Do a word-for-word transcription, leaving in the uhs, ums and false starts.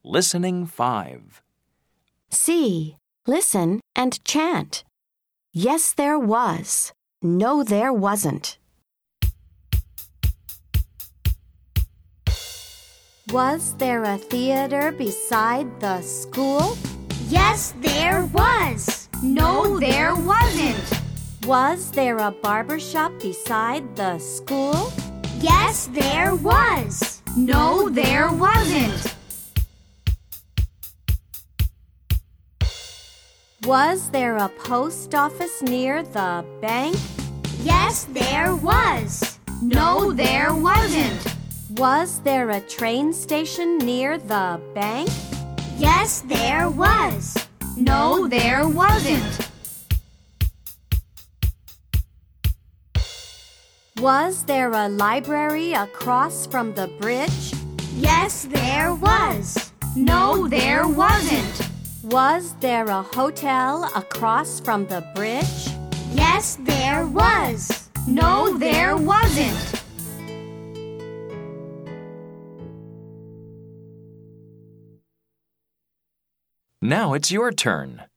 Listening five. C. Listen and chant. Yes, there was. No, there wasn't. Was there a theater beside the school? Yes, there was. No, there wasn't. Was there a barber shop beside the school? Yes, there was. No, there wasn't. Was there a post office near the bank? Yes, there was. No, there wasn't. Was there a train station near the bank? Yes, there was. No, there wasn't. Was there a library across from the bridge? Yes, there was. No, there wasn't. Was there a hotel across from the bridge? Yes, there was. No, there wasn't. Now it's your turn.